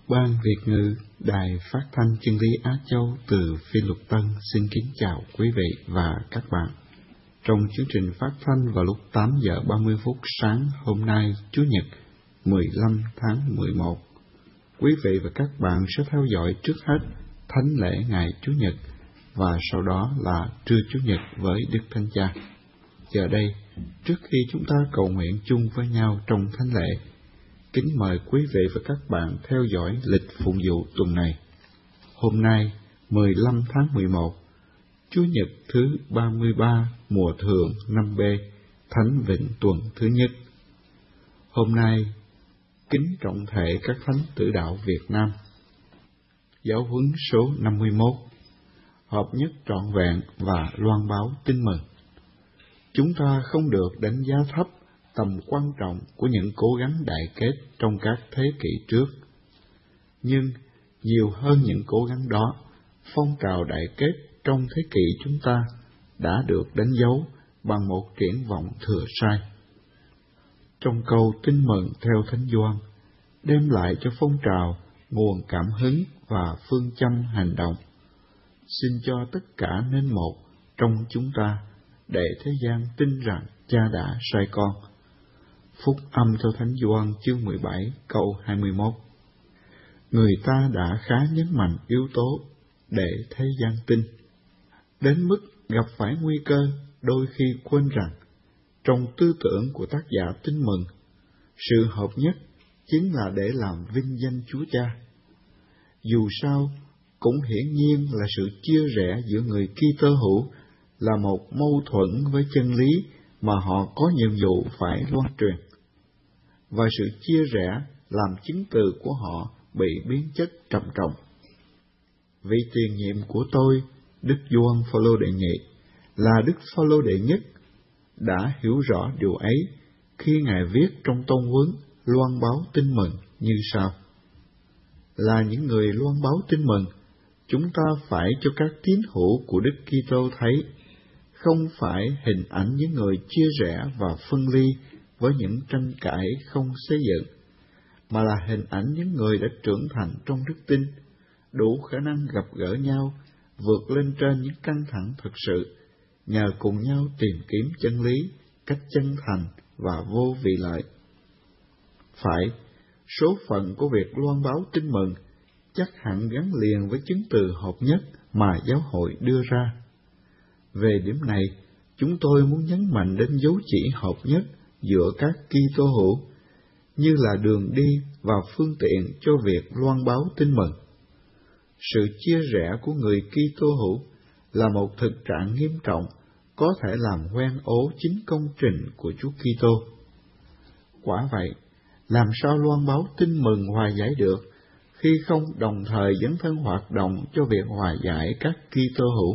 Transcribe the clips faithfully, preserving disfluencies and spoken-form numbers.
Ban Việt ngữ Đài Phát thanh Chân lý Á Châu từ Phi Luật Tân xin kính chào quý vị và các bạn. Trong chương trình phát thanh vào lúc tám giờ ba mươi phút sáng hôm nay, Chủ nhật mười lăm tháng mười một, quý vị và các bạn sẽ theo dõi trước hết thánh lễ ngày Chủ nhật và sau đó là trưa Chủ nhật với Đức Thánh Cha. Giờ đây, trước khi chúng ta cầu nguyện chung với nhau trong thánh lễ, kính mời quý vị và các bạn theo dõi lịch phụng vụ tuần này. Hôm nay, mười lăm tháng mười một, Chủ nhật thứ ba mươi ba mùa thường năm B, Thánh Vịnh tuần thứ nhất. Hôm nay, kính trọng thể các thánh tử đạo Việt Nam. Giáo huấn số năm mươi mốt, hợp nhất trọn vẹn và loan báo tin mừng. Chúng ta không được đánh giá thấp tầm quan trọng của những cố gắng đại kết trong các thế kỷ trước. Nhưng, nhiều hơn những cố gắng đó, phong trào đại kết trong thế kỷ chúng ta đã được đánh dấu bằng một triển vọng thừa sai. Trong câu tin mừng theo Thánh Gioan, đem lại cho phong trào nguồn cảm hứng và phương châm hành động. Xin cho tất cả nên một trong chúng ta, để thế gian tin rằng Cha đã sai con. Phúc âm theo Thánh Gioan chương mười bảy câu hai mươi mốt. Người ta đã khá nhấn mạnh yếu tố để thế gian tin, đến mức gặp phải nguy cơ đôi khi quên rằng trong tư tưởng của tác giả tin mừng, sự hợp nhất chính là để làm vinh danh Chúa Cha. Dù sao, cũng hiển nhiên là sự chia rẽ giữa người Kitô hữu là một mâu thuẫn với chân lý mà họ có nhiệm vụ phải loan truyền, và sự chia rẽ làm chứng từ của họ bị biến chất trầm trọng. Vị tiền nhiệm của tôi, Đức Gioan Phaolô đệ nhị, là Đức Phaolô đệ nhất, đã hiểu rõ điều ấy khi Ngài viết trong tông huấn loan báo tin mừng như sau: là những người loan báo tin mừng, chúng ta phải cho các tín hữu của Đức Kitô thấy không phải hình ảnh những người chia rẽ và phân ly với những tranh cãi không xây dựng, mà là hình ảnh những người đã trưởng thành trong đức tin, đủ khả năng gặp gỡ nhau, vượt lên trên những căng thẳng thực sự, nhờ cùng nhau tìm kiếm chân lý cách chân thành và vô vị lợi. Phải, số phận của việc loan báo tin mừng chắc hẳn gắn liền với chứng từ hợp nhất mà giáo hội đưa ra. Về điểm này, chúng tôi muốn nhấn mạnh đến dấu chỉ hợp nhất giữa các Kitô hữu, như là đường đi và phương tiện cho việc loan báo tin mừng. Sự chia rẽ của người Kitô hữu là một thực trạng nghiêm trọng, có thể làm hoen ố chính công trình của Chúa Kitô. Quả vậy, làm sao loan báo tin mừng hòa giải được khi không đồng thời dấn thân hoạt động cho việc hòa giải các Kitô hữu?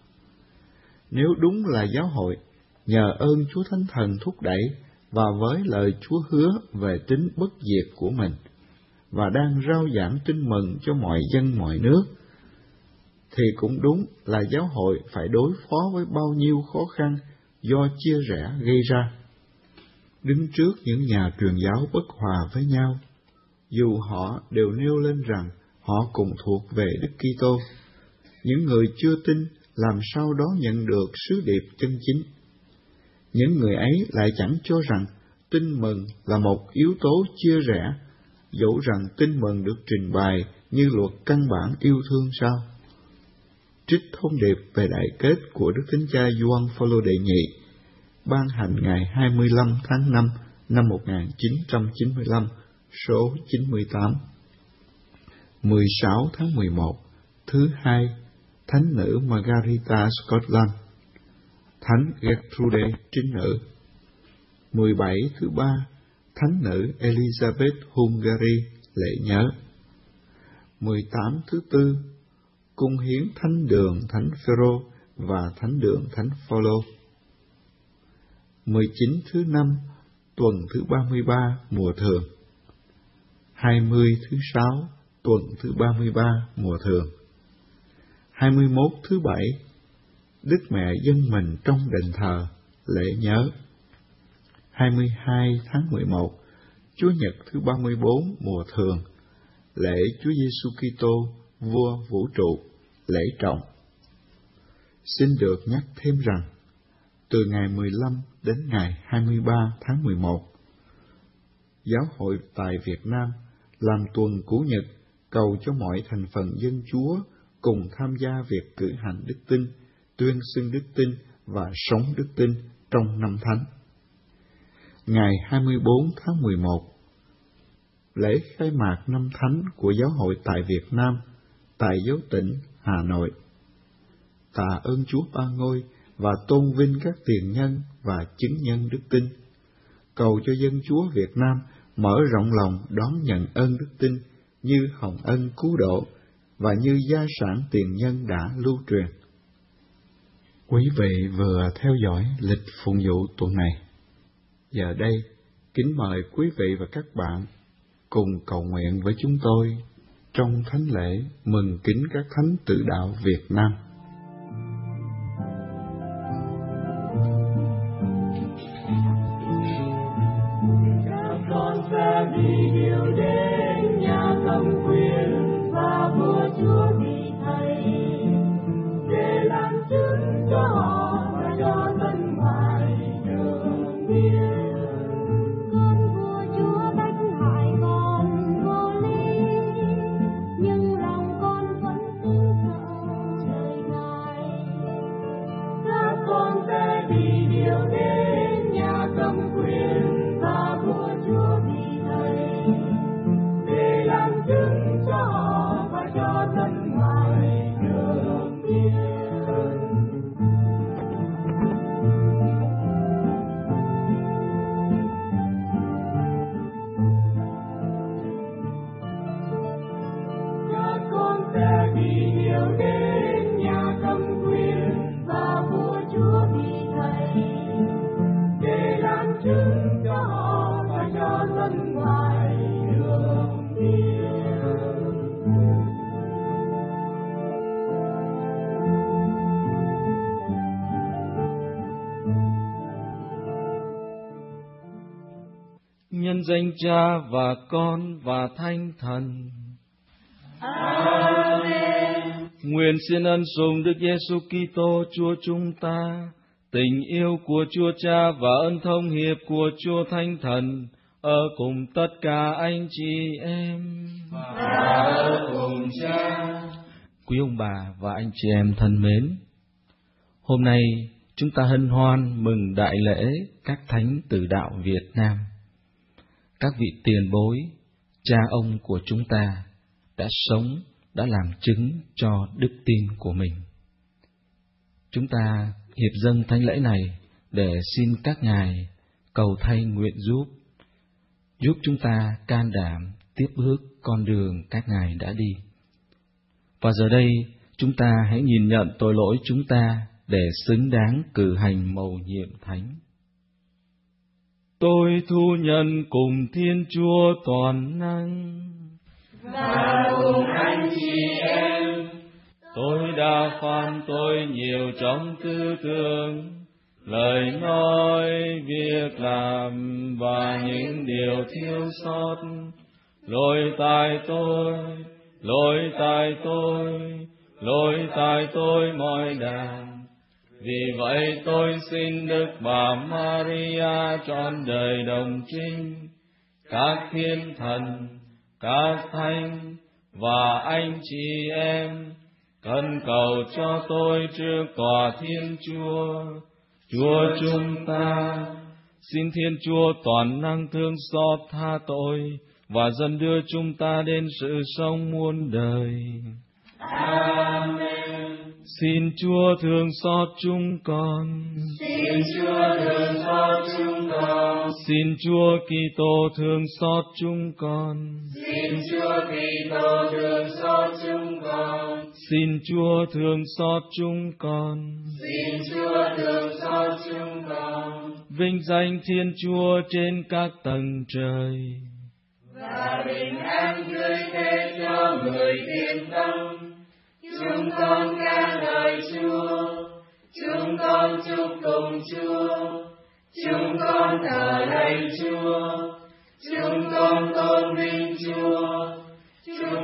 Nếu đúng là giáo hội, nhờ ơn Chúa Thánh Thần thúc đẩy và với lời Chúa hứa về tính bất diệt của mình, và đang rao giảng tin mừng cho mọi dân mọi nước, thì cũng đúng là giáo hội phải đối phó với bao nhiêu khó khăn do chia rẽ gây ra. Đứng trước những nhà truyền giáo bất hòa với nhau, dù họ đều nêu lên rằng họ cùng thuộc về Đức Kitô, những người chưa tin làm sao đó nhận được sứ điệp chân chính. Những người ấy lại chẳng cho rằng tin mừng là một yếu tố chia rẽ, dẫu rằng tin mừng được trình bày như luật căn bản yêu thương sao? Trích thông điệp về đại kết của Đức Thánh Cha Gioan Phaolô đệ nhị, ban hành ngày hai mươi lăm tháng năm năm một nghìn chín trăm chín mươi lăm, số chín mươi tám. mười sáu tháng mười một, thứ hai, Thánh nữ Margarita Scotland, Thánh Gertrude trinh nữ. mười bảy thứ ba, Thánh nữ Elizabeth Hungary lễ nhớ. mười tám thứ tư, cung hiến Thánh đường Thánh Phêrô và Thánh đường Thánh Phaolô. mười chín thứ năm, tuần thứ ba mươi ba mùa thường. hai mươi thứ sáu, tuần thứ ba mươi ba mùa thường. hai mươi mốt thứ bảy, Đức Mẹ dân mình trong đền thờ lễ nhớ. hai mươi hai tháng mười một, Chúa Nhật thứ ba mươi bốn mùa thường, lễ Chúa Giêsu Kitô, Vua vũ trụ, lễ trọng. Xin được nhắc thêm rằng, từ ngày mười lăm đến ngày hai mươi ba tháng mười một, Giáo hội tại Việt Nam làm tuần Chủ nhật cầu cho mọi thành phần dân Chúa cùng tham gia việc cử hành đức tin, tuyên xưng đức tin và sống đức tin trong năm Thánh. Ngày hai mươi bốn tháng mười một, lễ khai mạc năm Thánh của Giáo hội tại Việt Nam tại Giáo tỉnh Hà Nội. Tạ ơn Chúa Ba Ngôi và tôn vinh các tiền nhân và chứng nhân đức tin. Cầu cho dân Chúa Việt Nam mở rộng lòng đón nhận ơn đức tin như hồng ân cứu độ và như gia sản tiền nhân đã lưu truyền. Quý vị vừa theo dõi lịch phụng vụ tuần này. Giờ đây, kính mời quý vị và các bạn cùng cầu nguyện với chúng tôi trong thánh lễ mừng kính các thánh tự đạo Việt Nam. Các con sẽ đi điều đến nhà cầm quyền và vua Chúa vì Thầy, để làm chứng cho họ và cho dân ngoại được biết. Con vua Chúa bách hại con vô lý, nhưng lòng con vẫn tin sợ trời Ngài. Các con sẽ đi điều đến nhà cầm quyền và vua Chúa vì Thầy, để làm chứng cho họ và cho dân ngoại được biết. Các con sẽ đi điều đến nhà cầm quyền và vua Chúa vì Thầy, để làm chứng cho họ và cho dân ngoại được biết. Nhân danh Cha và Con và Thánh Thần. Amen. Nguyện xin ân sủng Đức Giêsu Kitô Chúa chúng ta, tình yêu của Chúa Cha và ân thông hiệp của Chúa Thánh Thần ở cùng tất cả anh chị em. Và ở cùng Cha. Quý ông bà và anh chị em thân mến, hôm nay chúng ta hân hoan mừng đại lễ các thánh tử đạo Việt Nam. Các vị tiền bối, cha ông của chúng ta đã sống, đã làm chứng cho đức tin của mình. Chúng ta hiệp dâng thánh lễ này để xin các ngài cầu thay nguyện giúp, giúp chúng ta can đảm tiếp bước con đường các ngài đã đi. Và giờ đây, chúng ta hãy nhìn nhận tội lỗi chúng ta để xứng đáng cử hành mầu nhiệm thánh. Tôi thu nhận cùng Thiên Chúa toàn năng và cùng anh chị em, tôi đã phạm tội nhiều trong tư tưởng, lời nói, việc làm và những điều thiếu sót. Lỗi tại tôi, lỗi tại tôi, lỗi tại tôi mọi đàng. Vì vậy tôi xin Đức Bà Maria trọn đời đồng trinh, các thiên thần, các thánh và anh chị em cần cầu cho tôi trước tòa Thiên Chúa, Chúa chúng ta. Xin Thiên Chúa toàn năng thương xót tha tội và dần đưa chúng ta đến sự sống muôn đời. Amen. Xin Chúa thương xót chúng con. Xin Chúa thương xót chúng con. Xin Chúa Kitô thương xót chúng con. Xin Chúa Kitô thương xót chúng con. Xin Chúa thương xót chúng con. Xin Chúa thương xót chúng con. Vinh danh Thiên Chúa trên các tầng trời. Và bình an tươi thế cho người tiên tâm. Chúng con ca ngợi Chúa, chúng con chúc tụng Chúa, chúng con thờ lạy Chúa, chúng con tôn vinh Chúa, Chúa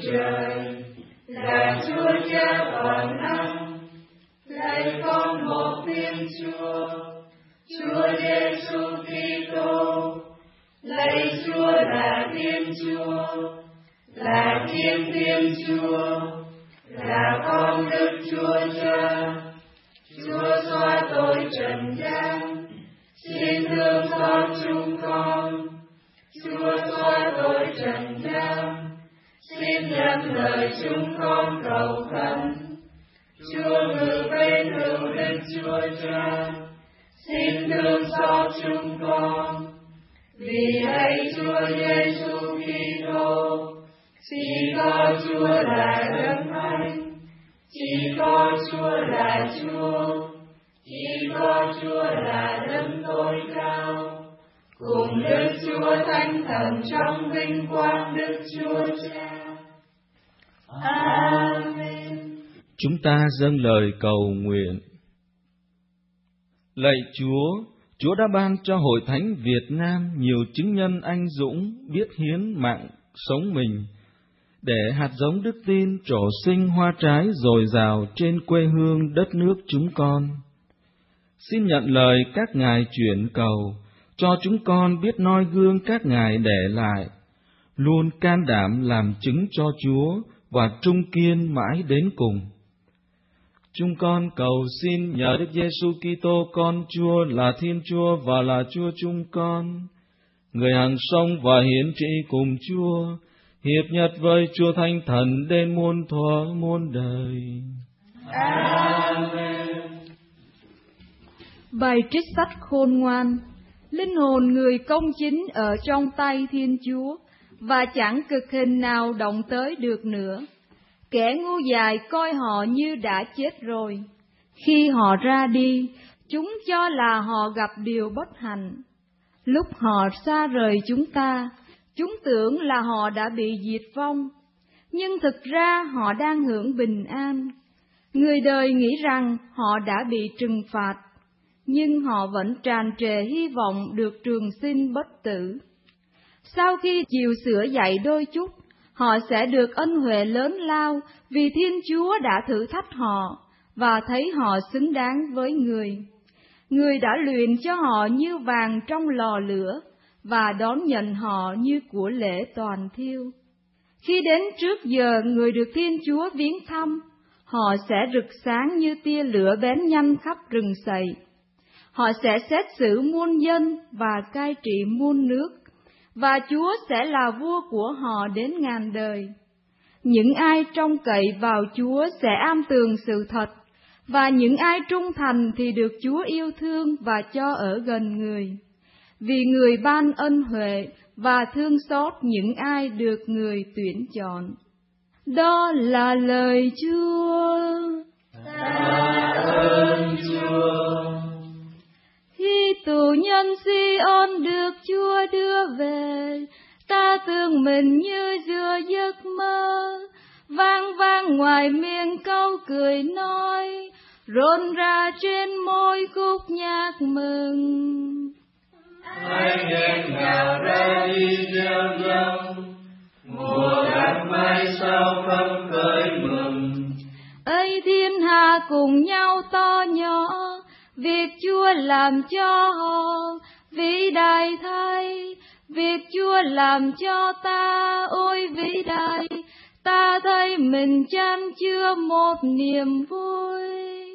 Trời, là Chúa Cha toàn năng. Lạy con một Thiên Chúa, Chúa Giêsu Kitô. Lạy Chúa là Thiên Chúa, là Thiên Thiên Chúa, là con Đức Chúa Cha. Chúa xóa tội trần gian, xin thương xót chúng con. Chúa xóa tội trần gian, xin nhận lời chúng con cầu khẩn. Chúa ngự bên hữu Đức Chúa Cha, xin thương xót chúng con. Vì lạy Chúa Giêsu Kitô, chỉ có Chúa là Đấng Thánh, chỉ có Chúa là Chúa, chỉ có Chúa là Đấng tối cao, cùng Đức Chúa Thánh Thần trong vinh quang Đức Chúa Cha. Amen. Chúng ta dâng lời cầu nguyện. Lạy Chúa, Chúa đã ban cho Hội Thánh Việt Nam nhiều chứng nhân anh dũng biết hiến mạng sống mình, để hạt giống đức tin trổ sinh hoa trái dồi dào trên quê hương đất nước chúng con. Xin nhận lời các ngài chuyển cầu, cho chúng con biết noi gương các ngài để lại, luôn can đảm làm chứng cho Chúa và trung kiên mãi đến cùng. Chúng con cầu xin nhờ Đức Giêsu Kitô con Chúa là Thiên Chúa và là Chúa chúng con, người hằng sống và hiển trị cùng Chúa, hiệp nhất với Chúa Thánh Thần đến muôn thuở muôn đời. Amen. Bài trích sách khôn ngoan. Linh hồn người công chính ở trong tay Thiên Chúa, và chẳng cực hình nào động tới được nữa. Kẻ ngu dại coi họ như đã chết rồi. Khi họ ra đi, chúng cho là họ gặp điều bất hạnh. Lúc họ xa rời chúng ta, chúng tưởng là họ đã bị diệt vong, nhưng thực ra họ đang hưởng bình an. Người đời nghĩ rằng họ đã bị trừng phạt, nhưng họ vẫn tràn trề hy vọng được trường sinh bất tử. Sau khi chịu sửa dạy đôi chút, họ sẽ được ân huệ lớn lao vì Thiên Chúa đã thử thách họ và thấy họ xứng đáng với người. Người đã luyện cho họ như vàng trong lò lửa và đón nhận họ như của lễ toàn thiêu. Khi đến trước giờ người được Thiên Chúa viếng thăm, họ sẽ rực sáng như tia lửa bén nhanh khắp rừng sậy. Họ sẽ xét xử muôn dân và cai trị muôn nước, và Chúa sẽ là vua của họ đến ngàn đời. Những ai trông cậy vào Chúa sẽ am tường sự thật, và những ai trung thành thì được Chúa yêu thương và cho ở gần người. Vì người ban ân huệ và thương xót những ai được người tuyển chọn. Đó là lời Chúa. Tạ ơn Chúa. Khi tù nhân Si-ôn được Chúa đưa về, ta tưởng mình như giữa giấc mơ. Vang vang ngoài miệng câu cười nói, rộn ra trên môi khúc nhạc mừng. Hãy nghẹn ngào ra đi gieo giống, mùa gặt mai sau khắp khởi mừng. Ấy thiên hạ cùng nhau to nhỏ, việc Chúa làm cho họ vĩ đại thay. Việc Chúa làm cho ta ôi vĩ đại, ta thấy mình chan chứa một niềm vui.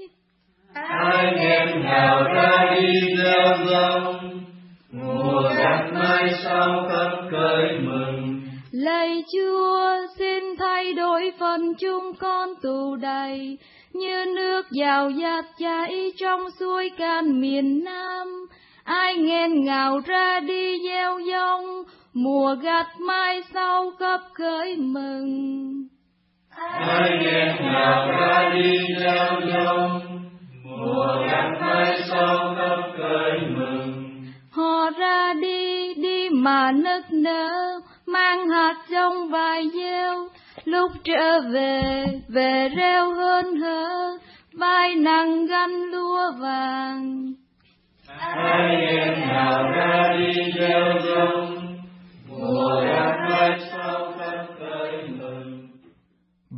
Hãy nghẹn ngào ra đi gieo giống, mùa gặt mai sau khắp khởi mừng. Lạy Chúa, xin thay đổi phần chúng con tù đầy, như nước giàu dạt chảy trong suối can miền Nam. Ai nghẹn ngào ra đi gieo giống, mùa gặt mai sau khắp khởi mừng. Hãy nghẹn ngào ra đi gieo giống, mùa gặt mai sau khắp khởi mừng. Họ ra đi, đi mà nức nở, mang hạt giống vài gieo. Lúc trở về, về reo hớn hở, vai nặng gánh lúa vàng. Hãy nghẹn ngào ra đi gieo giống, mùa gặt mai sau khắp khởi mừng.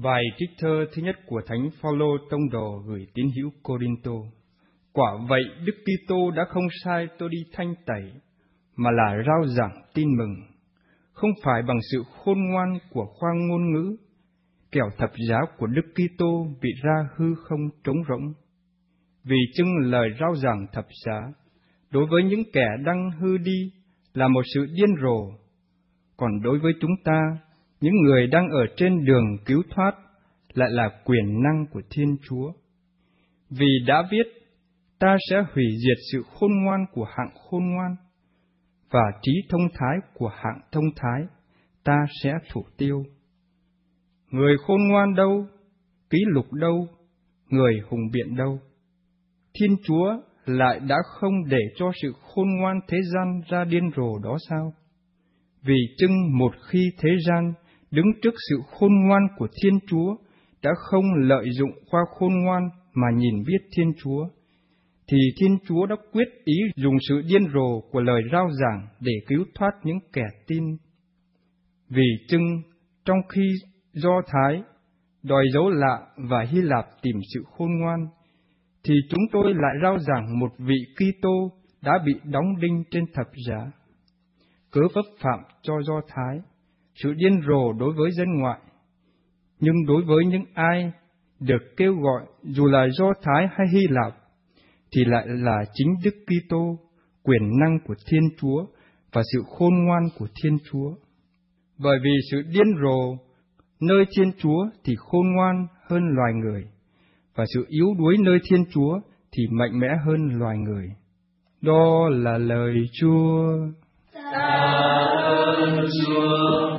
Bài trích thơ thứ nhất của Thánh Phaolô tông đồ gửi tín hữu Cô-rinh-tô. Quả vậy Đức Kitô đã không sai tôi đi thanh tẩy, mà là rao giảng tin mừng, không phải bằng sự khôn ngoan của khoa ngôn ngữ, kẻo thập giá của Đức Kitô bị ra hư không trống rỗng. Vì chưng lời rao giảng thập giá đối với những kẻ đang hư đi là một sự điên rồ, còn đối với chúng ta, những người đang ở trên đường cứu thoát, lại là quyền năng của Thiên Chúa. Vì đã viết, ta sẽ hủy diệt sự khôn ngoan của hạng khôn ngoan, và trí thông thái của hạng thông thái, ta sẽ thủ tiêu. Người khôn ngoan đâu? Ký lục đâu? Người hùng biện đâu? Thiên Chúa lại đã không để cho sự khôn ngoan thế gian ra điên rồ đó sao? Vì chưng một khi thế gian đứng trước sự khôn ngoan của Thiên Chúa đã không lợi dụng khoa khôn ngoan mà nhìn biết Thiên Chúa, thì Thiên Chúa đã quyết ý dùng sự điên rồ của lời rao giảng để cứu thoát những kẻ tin. Vì chưng trong khi Do Thái đòi dấu lạ và Hy Lạp tìm sự khôn ngoan, thì chúng tôi lại rao giảng một vị Kitô đã bị đóng đinh trên thập giá. Cớ vấp phạm cho Do Thái, sự điên rồ đối với dân ngoại, nhưng đối với những ai được kêu gọi dù là Do Thái hay Hy Lạp, thì lại là chính Đức Kitô, quyền năng của Thiên Chúa và sự khôn ngoan của Thiên Chúa. Bởi vì sự điên rồ nơi Thiên Chúa thì khôn ngoan hơn loài người, và sự yếu đuối nơi Thiên Chúa thì mạnh mẽ hơn loài người. Đó là lời Chúa. Tạ ơn Chúa.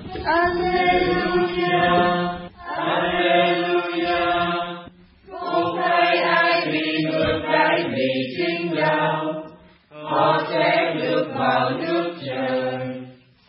Alleluia, Alleluia. Không hay ai bị ngược đãi vì chính đạo, họ sẽ được vào nước trời.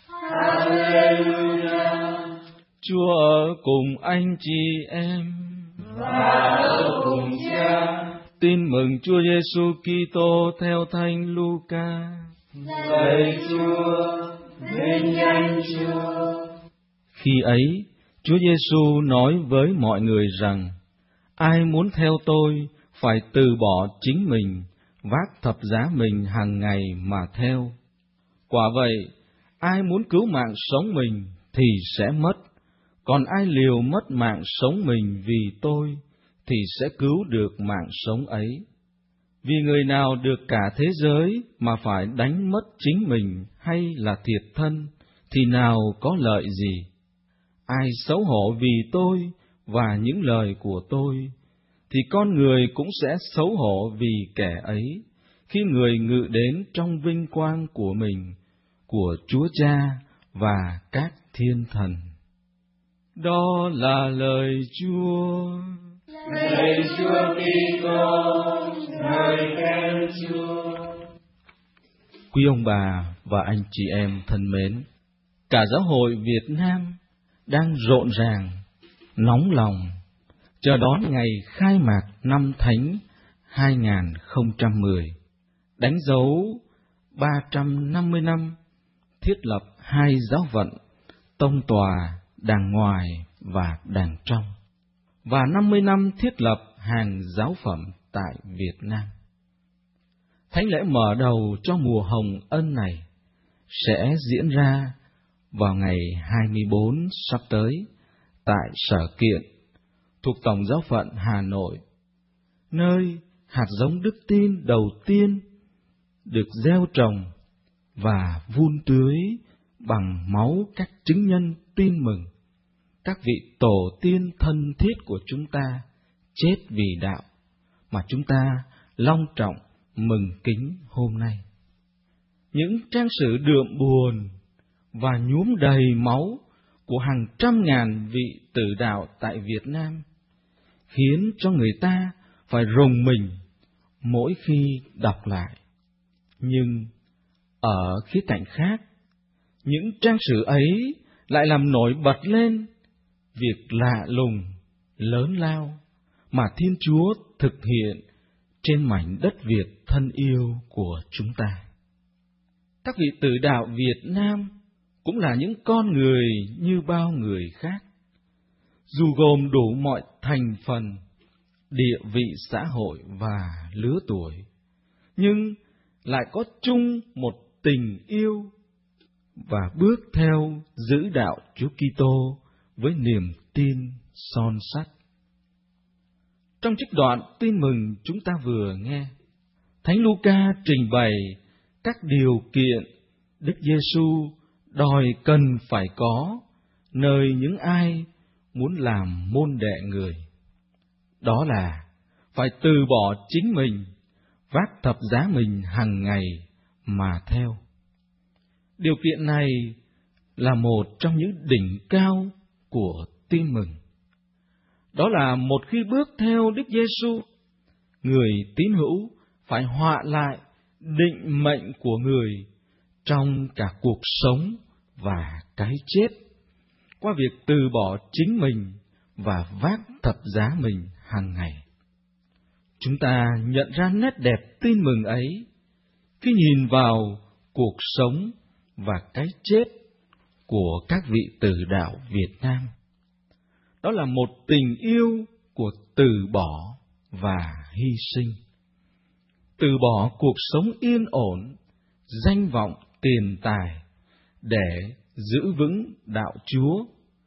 Alleluia. Chúa ở cùng anh chị em và ở cùng Cha. Tin mừng Chúa Giêsu Kitô theo Thánh Luca. Lạy Chúa, vinh danh Chúa. Khi ấy, Chúa Giêsu nói với mọi người rằng: ai muốn theo tôi phải từ bỏ chính mình, vác thập giá mình hàng ngày mà theo. Quả vậy, ai muốn cứu mạng sống mình thì sẽ mất, còn ai liều mất mạng sống mình vì tôi thì sẽ cứu được mạng sống ấy. Vì người nào được cả thế giới mà phải đánh mất chính mình hay là thiệt thân, thì nào có lợi gì? Ai xấu hổ vì tôi và những lời của tôi, thì con người cũng sẽ xấu hổ vì kẻ ấy, khi người ngự đến trong vinh quang của mình, của Chúa Cha và các thiên thần. Đó là lời Chúa. Lạy Chúa Kitô, ngợi khen Chúa. Quý ông bà và anh chị em thân mến, cả giáo hội Việt Nam đang rộn ràng, nóng lòng chờ đón ngày khai mạc năm Thánh hai không một không, đánh dấu ba trăm năm mươi năm thiết lập hai giáo phận, tông tòa, đàng ngoài và đàng trong, và năm mươi năm thiết lập hàng giáo phẩm tại Việt Nam. Thánh lễ mở đầu cho mùa hồng ân này sẽ diễn ra vào ngày hai mươi bốn sắp tới tại Sở Kiện, thuộc Tổng giáo phận Hà Nội, nơi hạt giống đức tin đầu tiên được gieo trồng và vun tưới bằng máu các chứng nhân tin mừng, các vị tổ tiên thân thiết của chúng ta chết vì đạo mà chúng ta long trọng mừng kính hôm nay. Những trang sử đượm buồn và nhuốm đầy máu của hàng trăm ngàn vị tử đạo tại Việt Nam khiến cho người ta phải rùng mình mỗi khi đọc lại. Nhưng ở khía cạnh khác, những trang sử ấy lại làm nổi bật lên việc lạ lùng, lớn lao mà Thiên Chúa thực hiện trên mảnh đất Việt thân yêu của chúng ta. Các vị tử đạo Việt Nam cũng là những con người như bao người khác. dù gồm đủ mọi thành phần, địa vị xã hội và lứa tuổi, nhưng lại có chung một tình yêu và bước theo giữ đạo Chúa Kitô với niềm tin son sắt. Trong trích đoạn tin mừng chúng ta vừa nghe, Thánh Luca trình bày các điều kiện Đức Giêsu đòi cần phải có nơi những ai muốn làm môn đệ người. Đó là phải từ bỏ chính mình, vác thập giá mình hàng ngày mà theo. Điều kiện này là một trong những đỉnh cao của tin mừng. Đó là một khi bước theo Đức Giêsu, người tín hữu phải hoạ lại định mệnh của người trong cả cuộc sống và cái chết, qua việc từ bỏ chính mình và vác thập giá mình hàng ngày. Chúng ta nhận ra nét đẹp tin mừng ấy khi nhìn vào cuộc sống và cái chết của các vị tử đạo Việt Nam. Đó là một tình yêu của từ bỏ và hy sinh. Từ bỏ cuộc sống yên ổn, danh vọng, tiền tài để giữ vững đạo Chúa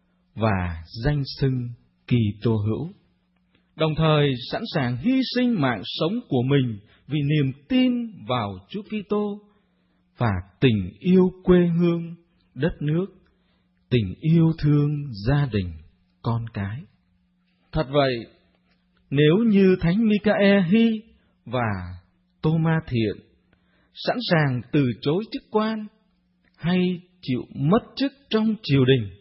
và danh xưng Kitô hữu. Đồng thời sẵn sàng hy sinh mạng sống của mình vì niềm tin vào Chúa Kitô và tình yêu quê hương, đất nước, tình yêu thương gia đình, con cái. Thật vậy, nếu như Thánh Mica-e-hi và Tô-ma Thiện sẵn sàng từ chối chức quan hay chịu mất chức trong triều đình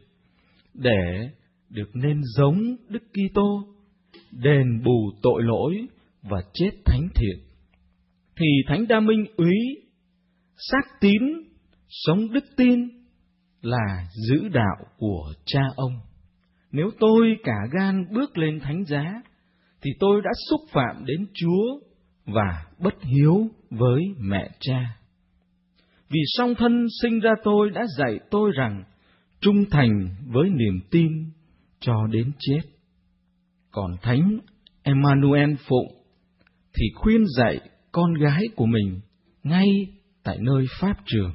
để được nên giống Đức Kitô, đền bù tội lỗi và chết thánh thiện, thì Thánh Đa Minh Úy xác tín, sống đức tin là giữ đạo của cha ông. Nếu tôi cả gan bước lên thánh giá, thì tôi đã xúc phạm đến Chúa và bất hiếu với mẹ cha. Vì song thân sinh ra tôi đã dạy tôi rằng trung thành với niềm tin cho đến chết. Còn Thánh Emmanuel Phụng thì khuyên dạy con gái của mình ngay tại nơi pháp trường: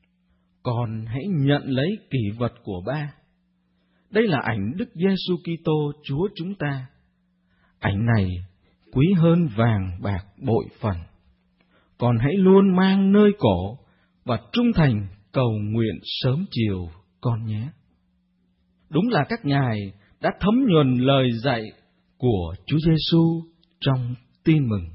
con hãy nhận lấy kỷ vật của ba. Đây là ảnh Đức Giêsu Kitô Chúa chúng ta. Ảnh này quý hơn vàng bạc bội phần. Con hãy luôn mang nơi cổ và trung thành cầu nguyện sớm chiều con nhé. Đúng là các ngài đã thấm nhuần lời dạy của Chúa Giêsu trong tin mừng.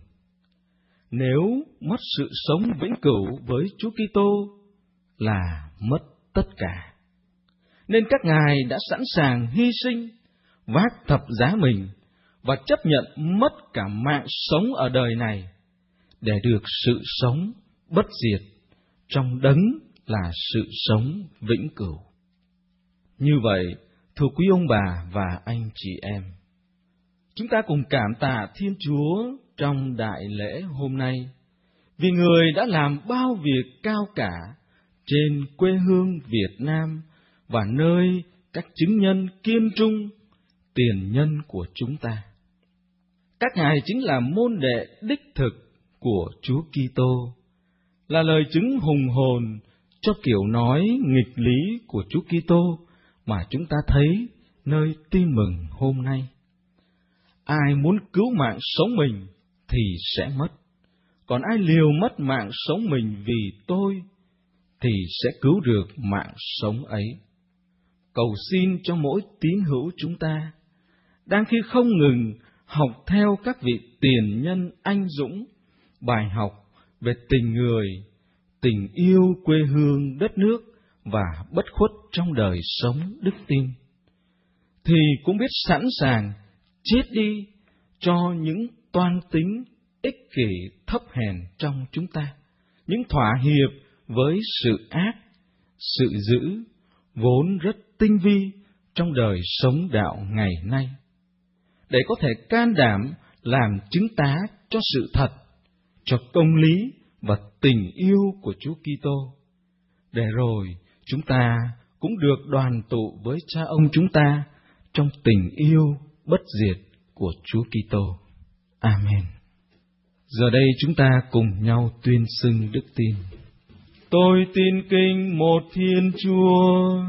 Nếu mất sự sống vĩnh cửu với Chúa Kitô là mất tất cả. Nên các ngài đã sẵn sàng hy sinh, vác thập giá mình và chấp nhận mất cả mạng sống ở đời này để được sự sống bất diệt trong đấng là sự sống vĩnh cửu. Như vậy, thưa quý ông bà và anh chị em, chúng ta cùng cảm tạ Thiên Chúa trong đại lễ hôm nay, vì Người đã làm bao việc cao cả trên quê hương Việt Nam và nơi các chứng nhân kiên trung, tiền nhân của chúng ta. Các ngài chính là môn đệ đích thực của Chúa Kitô, là lời chứng hùng hồn cho kiểu nói nghịch lý của Chúa Kitô mà chúng ta thấy nơi tin mừng hôm nay. Ai muốn cứu mạng sống mình thì sẽ mất, còn ai liều mất mạng sống mình vì tôi thì sẽ cứu được mạng sống ấy. Cầu xin cho mỗi tín hữu chúng ta, đang khi không ngừng học theo các vị tiền nhân anh dũng, bài học về tình người, tình yêu quê hương đất nước và bất khuất trong đời sống đức tin, thì cũng biết sẵn sàng chết đi cho những toan tính ích kỷ thấp hèn trong chúng ta, những thỏa hiệp với sự ác, sự dữ vốn rất tinh vi trong đời sống đạo ngày nay, để có thể can đảm làm chứng tá cho sự thật, cho công lý và tình yêu của Chúa Kitô, để rồi chúng ta cũng được đoàn tụ với Cha ông chúng ta trong tình yêu bất diệt của Chúa Kitô. Amen. Giờ đây chúng ta cùng nhau tuyên xưng đức tin. Tôi tin kính một Thiên Chúa,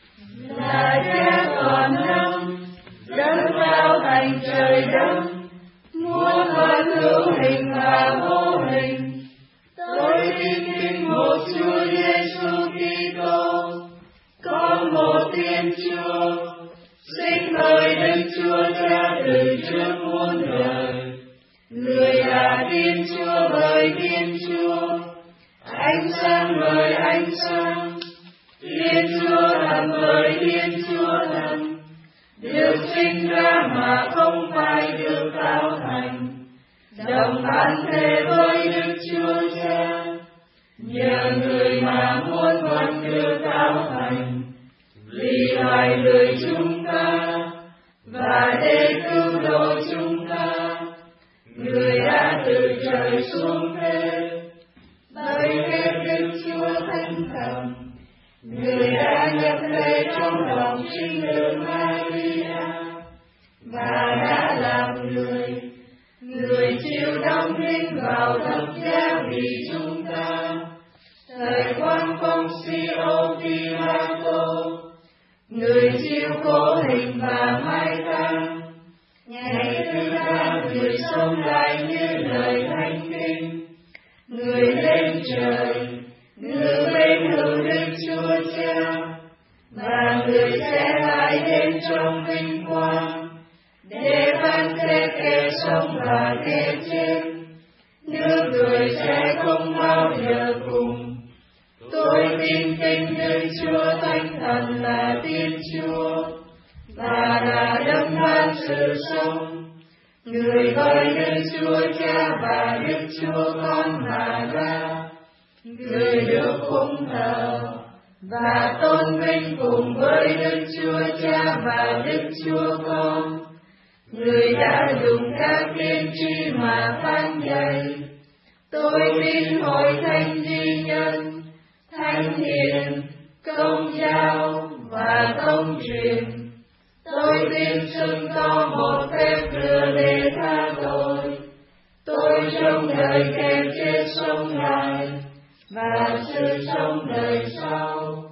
là Cha toàn năng, đấng cao thành trời đất, muôn vật hữu hình và vô hình. Tôi tin kính một Chúa Giêsu Kitô, con một Thiên Chúa, sinh bởi Đức Chúa Cha từ trước muôn đời. Người là Thiên Chúa bởi Thiên Chúa, ánh sáng bởi ánh sáng, Thiên Chúa thần bởi Thiên Chúa thần, được sinh ra mà không phải được tạo thành, đồng bản thể với Đức Chúa Cha. Nhờ người mà muôn vật được tạo thành, vì loài người chúng ta và để cứu độ chúng ta, người đã từ trời xuống thế. Bởi kết Đức Chúa Thánh Thần, người đã nhập thế trong lòng trinh nữ Maria và đã làm người. Người chịu đóng đinh vào thập giá vì chúng ta. Thời quan phong Sio Pilato, người chịu khổ hình và mai táng. Ngày thứ ba người sống lại như lời Thánh Kinh. Người lên trời, ngự bên hữu Đức Chúa Cha, và người sẽ lại đến trong vinh quang để phán xét kẻ sống và kẻ chết. Nước người sẽ không bao giờ cùng. Tôi tin kính Đức Chúa Thánh Thần là Thiên Chúa và là đấng ban sự sống. Người với Đức Chúa Cha và Đức Chúa Con mà ra. Người được phụng thờ và tôn vinh cùng với Đức Chúa Cha và Đức Chúa Con. Người đã dùng các tiên tri mà phán dạy. Tôi tin hội thánh duy nhân, thánh hiền, công giáo và công truyền. Tôi tin xưng có một phép rửa để tha tội. Tôi trong đời kẻ chết sống lại và sự sống đời sau.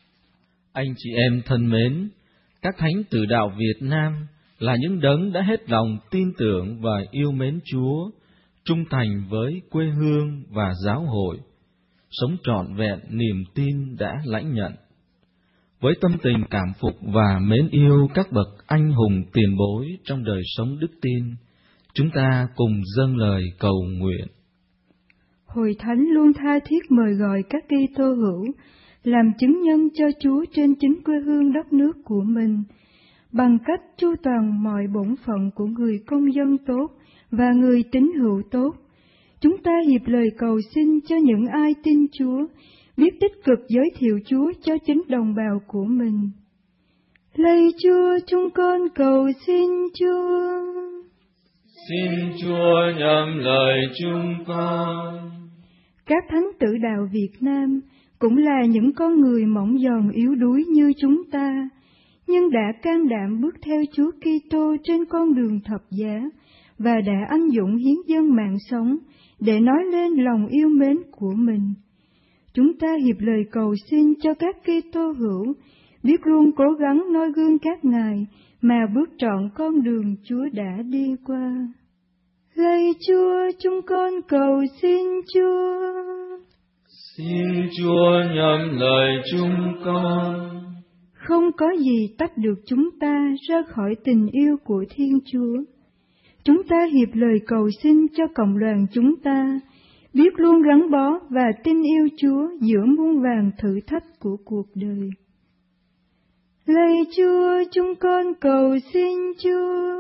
Anh chị em thân mến, các thánh tử đạo Việt Nam là những đấng đã hết lòng tin tưởng và yêu mến Chúa, trung thành với quê hương và giáo hội, sống trọn vẹn niềm tin đã lãnh nhận. Với tâm tình cảm phục và mến yêu các bậc anh hùng tiền bối trong đời sống đức tin, chúng ta cùng dâng lời cầu nguyện. Hội thánh luôn tha thiết mời gọi các Kitô hữu làm chứng nhân cho Chúa trên chính quê hương đất nước của mình, bằng cách chu toàn mọi bổn phận của người công dân tốt và người tín hữu tốt. Chúng ta hiệp lời cầu xin cho những ai tin Chúa, biết tích cực giới thiệu Chúa cho chính đồng bào của mình. Lạy Chúa, chúng con cầu xin Chúa. Xin Chúa nhậm lời chúng con. Các thánh tử đạo Việt Nam cũng là những con người mỏng giòn yếu đuối như chúng ta, nhưng đã can đảm bước theo Chúa Kitô trên con đường thập giá và đã anh dũng hiến dâng mạng sống để nói lên lòng yêu mến của mình. Chúng ta hiệp lời cầu xin cho các Kitô hữu biết luôn cố gắng noi gương các ngài mà bước trọn con đường Chúa đã đi qua. Lạy Chúa, chúng con cầu xin Chúa. Xin Chúa nhậm lời chúng con. Không có gì tách được chúng ta ra khỏi tình yêu của Thiên Chúa. Chúng ta hiệp lời cầu xin cho cộng đoàn chúng ta biết luôn gắn bó và tin yêu Chúa giữa muôn vàn thử thách của cuộc đời. Lạy Chúa, chúng con cầu xin Chúa.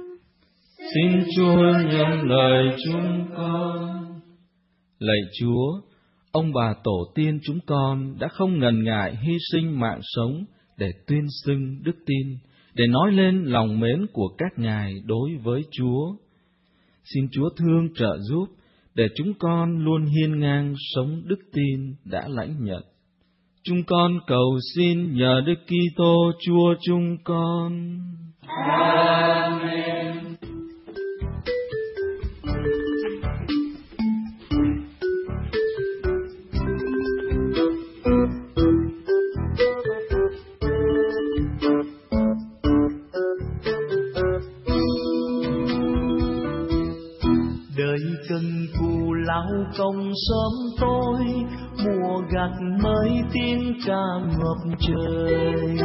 Xin Chúa nhậm lời chúng con. Lạy Chúa, ông bà tổ tiên chúng con đã không ngần ngại hy sinh mạng sống để tuyên xưng đức tin, để nói lên lòng mến của các ngài đối với Chúa. Xin Chúa thương trợ giúp để chúng con luôn hiên ngang sống đức tin đã lãnh nhận. Chúng con cầu xin nhờ Đức Kitô Chúa chúng con. Amen. Đời cần cù lao công sớm tối, mùa gặt mới tiếng ca ngập trời.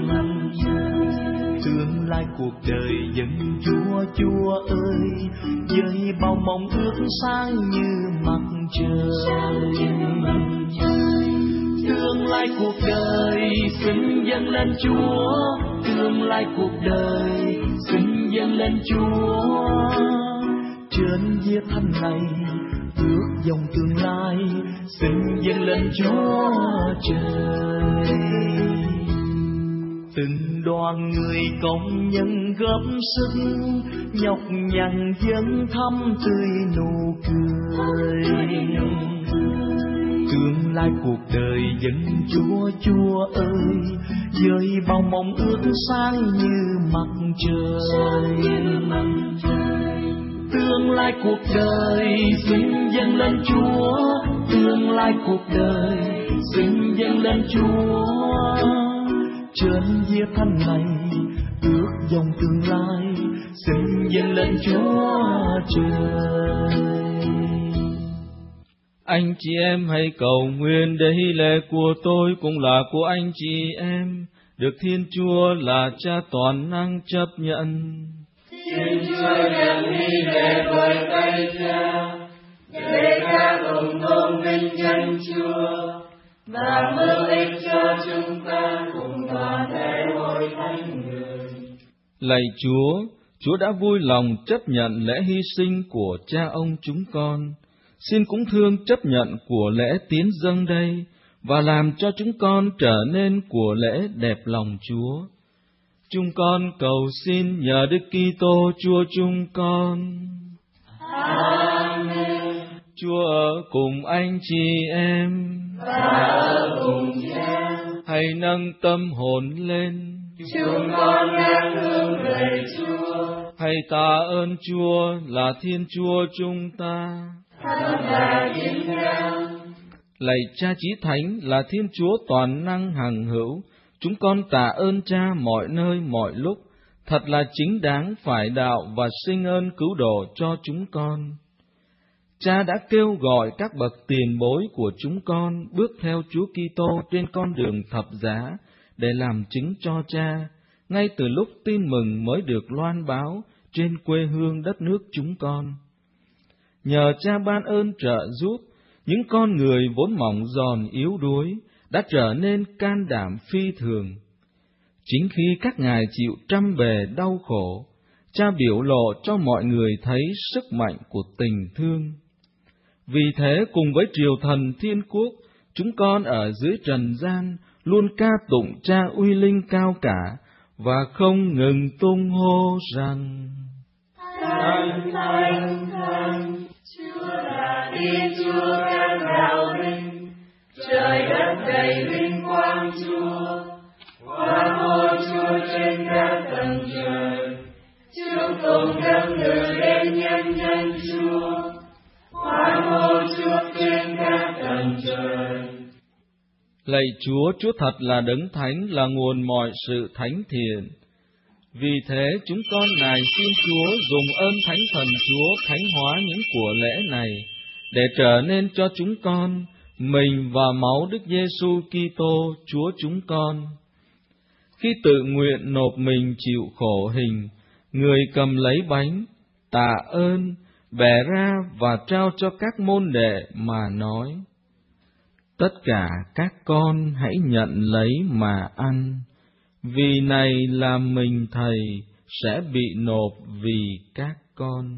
Tương lai cuộc đời dân Chúa, Chúa ơi, với bao mong ước sáng như mặt trời. Tương lai cuộc đời xin dâng lên Chúa, tương lai cuộc đời xin dâng lên Chúa. Trên vía thánh này ước dòng tương lai xin dâng lên Chúa trời. Từng đoàn người công nhân góp sức, nhọc nhằn dấn thăm tươi nụ cười. Tương lai cuộc đời dân Chúa, Chúa ơi, với bao mong ước sáng như mặt trời. Tương lai cuộc đời xin dâng lên Chúa, tương lai cuộc đời xin dâng lên Chúa. Trên vía thánh này ước dòng tương lai xin dâng lên Chúa trời. Anh chị em hãy cầu nguyện để hy lễ của tôi cũng là của anh chị em, được Thiên Chúa là Cha toàn năng chấp nhận. Xin Chúa nhận hy lễ bởi tay Cha, để Cha cùng tôn vinh danh Chúa và mưu ích cho chúng ta cùng toàn thể hội thánh người. Lạy Chúa, Chúa đã vui lòng chấp nhận lễ hy sinh của cha ông chúng con. Xin cũng thương chấp nhận của lễ tiến dâng đây và làm cho chúng con trở nên của lễ đẹp lòng Chúa. Chúng con cầu xin nhờ Đức Kitô Chúa chúng con. Amen. Chúa ở cùng anh chị em và ở cùng Cha. Hãy nâng tâm hồn lên. Chúng con đang hướng về Chúa. Hãy tạ ơn Chúa là Thiên Chúa chúng ta. Thật là chính đáng. Lạy Cha Chí Thánh là Thiên Chúa toàn năng hằng hữu, chúng con tạ ơn Cha mọi nơi mọi lúc, thật là chính đáng phải đạo và sinh ơn cứu độ cho chúng con. Cha đã kêu gọi các bậc tiền bối của chúng con bước theo Chúa Kitô trên con đường thập giá để làm chứng cho Cha, ngay từ lúc tin mừng mới được loan báo trên quê hương đất nước chúng con. Nhờ Cha ban ơn trợ giúp, những con người vốn mỏng giòn yếu đuối đã trở nên can đảm phi thường. Chính khi các ngài chịu trăm bề đau khổ, Cha biểu lộ cho mọi người thấy sức mạnh của tình thương. Vì thế cùng với triều thần thiên quốc, chúng con ở dưới trần gian luôn ca tụng Cha uy linh cao cả và không ngừng tung hô rằng: Thánh, Thánh, Thánh, Chúa là Thiên Chúa các đạo linh, trời đất đầy vinh quang Chúa, hoa hô Chúa trên các tầng trời. Chúng cùng dâng lời lên nhân danh Chúa, hoa hô Chúa trên các tầng trời. Lạy Chúa, Chúa thật là đấng thánh, là nguồn mọi sự thánh thiện. Vì thế chúng con nài xin Chúa dùng ơn Thánh Thần Chúa thánh hóa những của lễ này để trở nên cho chúng con mình và máu Đức Giêsu Kitô Chúa chúng con. Khi tự nguyện nộp mình chịu khổ hình, người cầm lấy bánh, tạ ơn, bẻ ra và trao cho các môn đệ mà nói: Tất cả các con hãy nhận lấy mà ăn, vì này là mình Thầy sẽ bị nộp vì các con.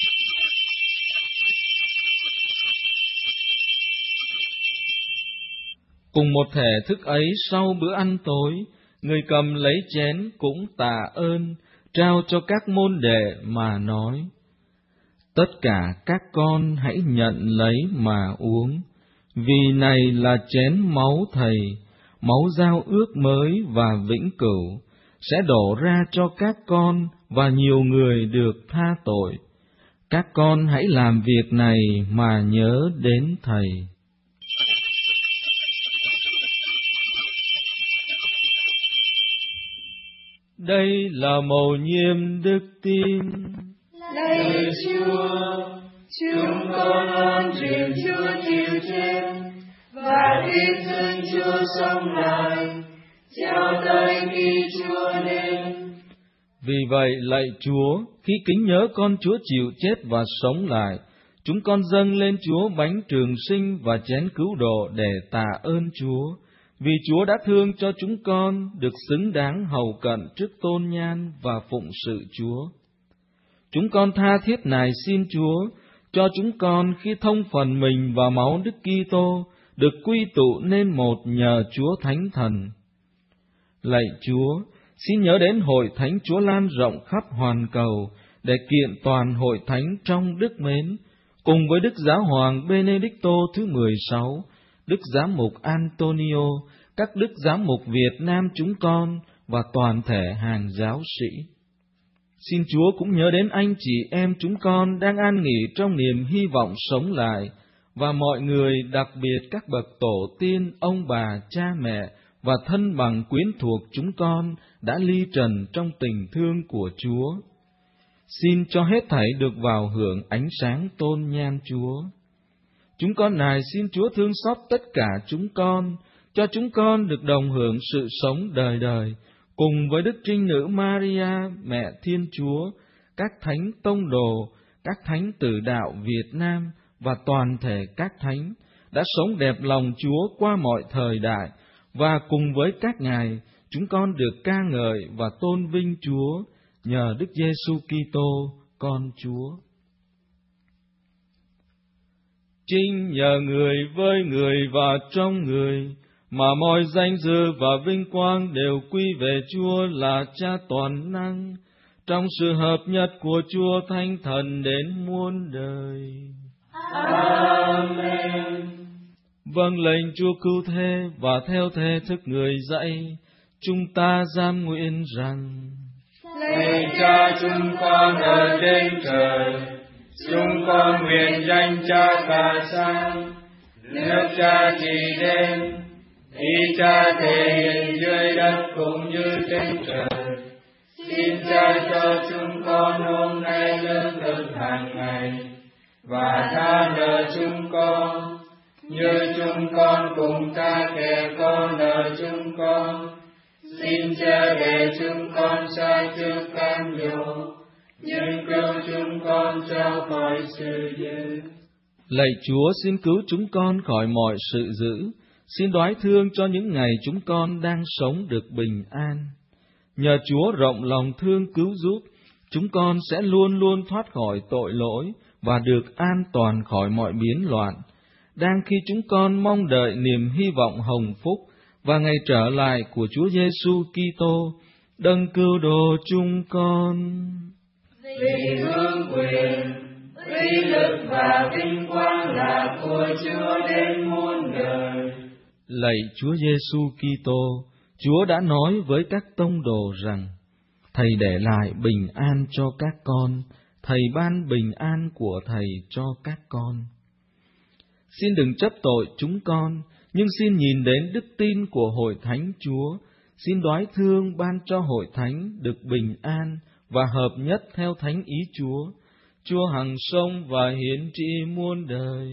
Cùng một thể thức ấy, sau bữa ăn tối, người cầm lấy chén cũng tạ ơn, trao cho các môn đệ mà nói: Tất cả các con hãy nhận lấy mà uống, vì này là chén máu Thầy, máu giao ước mới và vĩnh cửu sẽ đổ ra cho các con và nhiều người được tha tội. Các con hãy làm việc này mà nhớ đến Thầy. Đây là mầu nhiệm đức tin. Lạy Chúa, chúng con ơn truyền Chúa chịu chết và tin thương Chúa sống lại, cho tới khi Chúa đến. Vì vậy, lạy Chúa, khi kính nhớ con Chúa chịu chết và sống lại, chúng con dâng lên Chúa bánh trường sinh và chén cứu độ để tạ ơn Chúa, vì Chúa đã thương cho chúng con được xứng đáng hầu cận trước tôn nhan và phụng sự Chúa. Chúng con tha thiết nài xin Chúa cho chúng con khi thông phần mình vào máu Đức Kitô được quy tụ nên một nhờ Chúa Thánh Thần. Lạy Chúa, xin nhớ đến hội thánh Chúa lan rộng khắp hoàn cầu để kiện toàn hội thánh trong đức mến, cùng với Đức Giáo hoàng Benedicto thứ mười sáu, Đức Giám mục Antonio, các Đức Giám mục Việt Nam chúng con và toàn thể hàng giáo sĩ. Xin Chúa cũng nhớ đến anh chị em chúng con đang an nghỉ trong niềm hy vọng sống lại, và mọi người, đặc biệt các bậc tổ tiên, ông bà, cha mẹ và thân bằng quyến thuộc chúng con đã ly trần trong tình thương của Chúa. Xin cho hết thảy được vào hưởng ánh sáng tôn nhan Chúa. Chúng con nài xin Chúa thương xót tất cả chúng con, cho chúng con được đồng hưởng sự sống đời đời, cùng với Đức Trinh Nữ Maria, Mẹ Thiên Chúa, các thánh tông đồ, các thánh tử đạo Việt Nam và toàn thể các thánh đã sống đẹp lòng Chúa qua mọi thời đại, và cùng với các ngài, chúng con được ca ngợi và tôn vinh Chúa nhờ Đức Giêsu Kitô, con Chúa. Chính nhờ người với người và trong người, mà mọi danh dự và vinh quang đều quy về Chúa là Cha toàn năng, trong sự hợp nhất của Chúa Thánh Thần đến muôn đời. Amen. Vâng lệnh Chúa cứu thế và theo thế thức người dạy, chúng ta giam nguyện rằng: Lạy Cha chúng con ở trên trời, chúng con nguyện danh Cha cả sáng, nước Cha trị đến, ý Cha thể hiện dưới đất cũng như trên trời. Xin Cha cho chúng con hôm nay lương thực hàng ngày, và tha nợ chúng con như chúng con cùng tha kẻ có nợ chúng con. Xin Cha để chúng con sai trước cam dỗ, nhưng cứu chúng con cho khỏi sự dữ. Lạy Chúa, xin cứu chúng con khỏi mọi sự dữ. Xin đoái thương cho những ngày chúng con đang sống được bình an. Nhờ Chúa rộng lòng thương cứu giúp, chúng con sẽ luôn luôn thoát khỏi tội lỗi và được an toàn khỏi mọi biến loạn. Đang khi chúng con mong đợi niềm hy vọng hồng phúc và ngày trở lại của Chúa Giêsu Kitô, đấng cứu độ chúng con. Vì vương quyền, uy lực và vinh quang là của Chúa đến muôn đời. Lạy Chúa Giêsu Kitô, Chúa đã nói với các tông đồ rằng: Thầy để lại bình an cho các con, Thầy ban bình an của Thầy cho các con. Xin đừng chấp tội chúng con, nhưng xin nhìn đến đức tin của hội thánh Chúa. Xin đoái thương ban cho hội thánh được bình an và hợp nhất theo thánh ý Chúa. Chúa hằng sống và hiển trị muôn đời.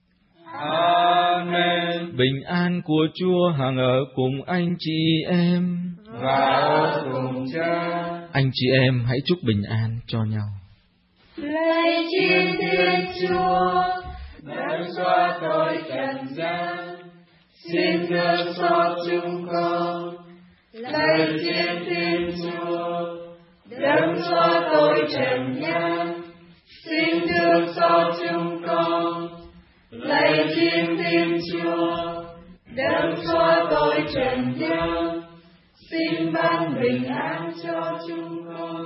Amen. Bình an của Chúa hằng ở cùng anh chị em và ở cùng Cha. Anh chị em hãy chúc bình an cho nhau. Lạy Thiên Thiên Chúa, đấng xóa tội trần gian, xin thương xót chúng con. Lạy Thiên Thiên Chúa, đấng xóa tội trần gian, xin thương xót chúng con. Lạy Thiên Thiên Chúa, đấng xóa tội trần gian, xin ban bình an cho chúng con.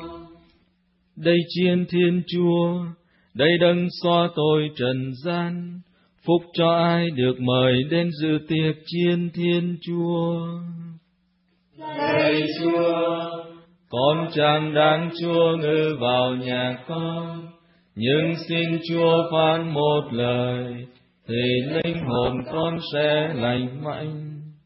Đây Chiên Thiên Chúa, đây đấng xóa tội trần gian, Phúc cho ai được mời đến dự tiệc chiên Thiên Chúa. Lạy Chúa, con chẳng đáng Chúa ngự vào nhà con, nhưng xin Chúa phán một lời, thì linh hồn con sẽ lành mạnh.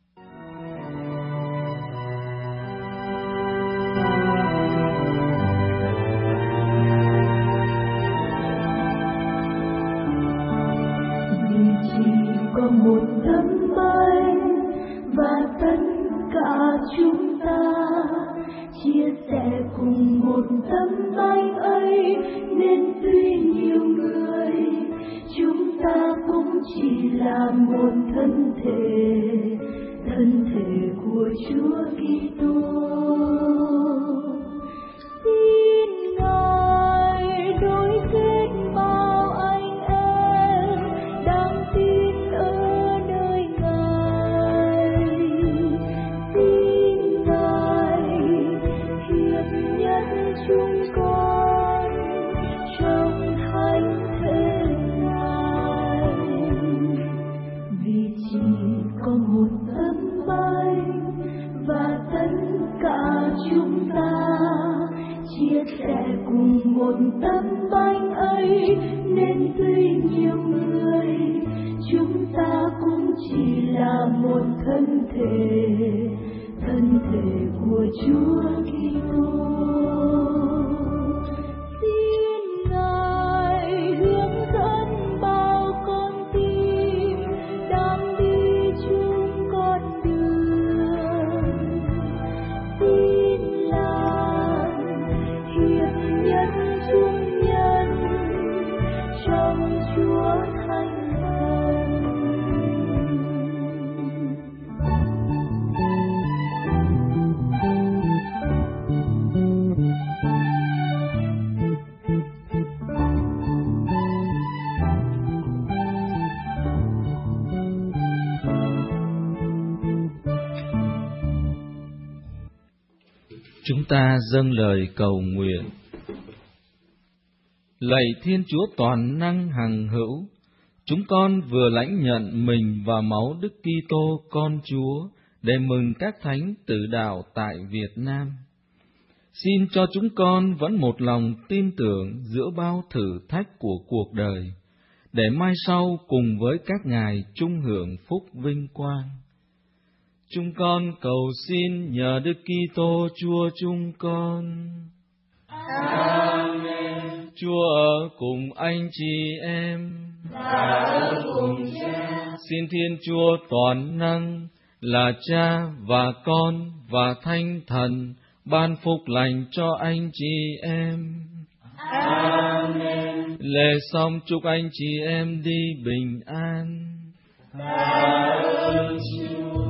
Vì chỉ có một tấm bánh và tất cả chúng ta chia sẻ cùng một tấm bánh ấy, nên tuy nhiều người chúng ta cũng chỉ là một thân thể, thân thể của Chúa Kitô. Xin Ngài đối kết bao anh em đang tin ở nơi Ngài. Xin Ngài hiệp nhất chúng con trong thánh thể Ngài. Vì chỉ có một tấm bánh và tất cả chúng ta chia sẻ cùng một tấm bánh ấy, nên tuy nhiều người chúng ta cũng chỉ là một thân thể, thân thể của Chúa Kitô. Xin Ngài hướng dẫn bao con tim đang đi chung con đường. Xin làm hiệp nhất chung nhân trong Chúa Thánh Thần. Chúng ta dâng lời cầu nguyện. Lạy Thiên Chúa toàn năng hằng hữu, chúng con vừa lãnh nhận mình và máu Đức Kitô con Chúa để mừng các thánh tử đạo tại Việt Nam. Xin cho chúng con vẫn một lòng tin tưởng giữa bao thử thách của cuộc đời, để mai sau cùng với các ngài chung hưởng phúc vinh quang. Chúng con cầu xin nhờ Đức Kitô Chúa chúng con. Amen. Chúa ở cùng anh chị em, và ở cùng Cha. Xin Thiên Chúa toàn năng là Cha và Con và Thánh Thần ban phúc lành cho anh chị em. Amen. Lễ xong chúc anh chị em đi bình an. Tạ ơn Chúa.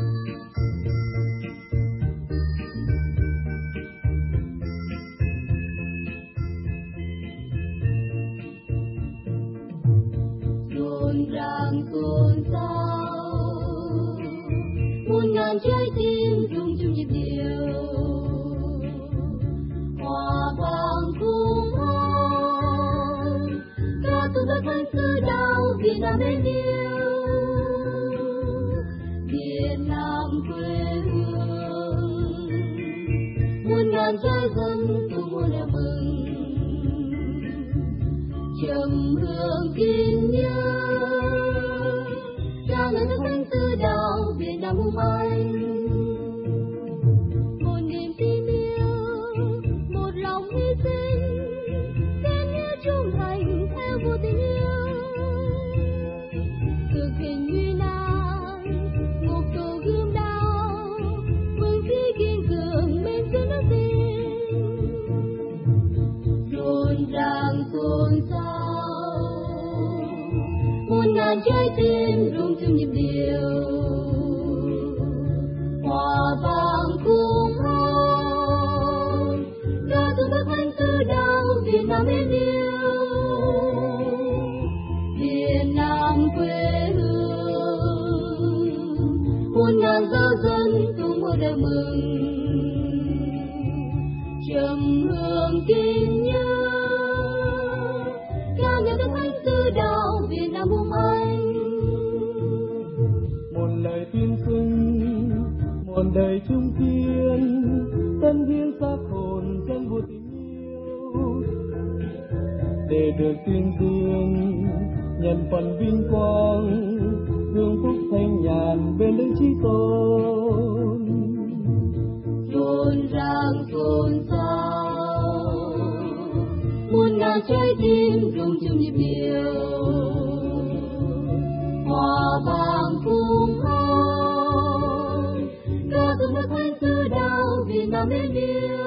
Rộn ràng xôn xao, muôn ngàn trái tim rung chung nhịp điệu, hòa vang cùng hát ca từ đất thánh xứ đạo Việt Nam mến yêu. Việt Nam quê hương, muôn ngàn trái dân cùng muôn lẽ mừng, trầm hương kín nhớ ca ngợi nước thánh xứ đạo Việt Nam hùng anh. Một niềm tin yêu, một lòng hy sinh, khen nghĩa chung thành theo vô tình yêu. Cực hình nguy nan, ngục tù gươm đao, vương khí kiên cường bên dưới nước tin. Rộn ràng xôn xao, muôn ngàn trái tim rung chung nhịp điệu, hòa vang cùng hát ca từ đất thánh xứ đạo Việt Nam mến yêu. Việt Nam quê hương, muôn ngàn giáo dân tung một đời mừng, trầm hương kín nhớ ca ngợi nước thánh xứ đạo Việt Nam hùng anh. trọn đời chung kiên, tân hiến xác hồn dân vua tình yêu, để được tuyên dương nhận phần vinh quang, hưởng phúc thanh nhàn bên lưng chí tôn. Rộn ràng xôn xao, muôn ngàn trái tim rung chung nhịp điệu, hòa vang cùng hát, ca tụng nước thánh xứ đạo Việt Nam mến yêu.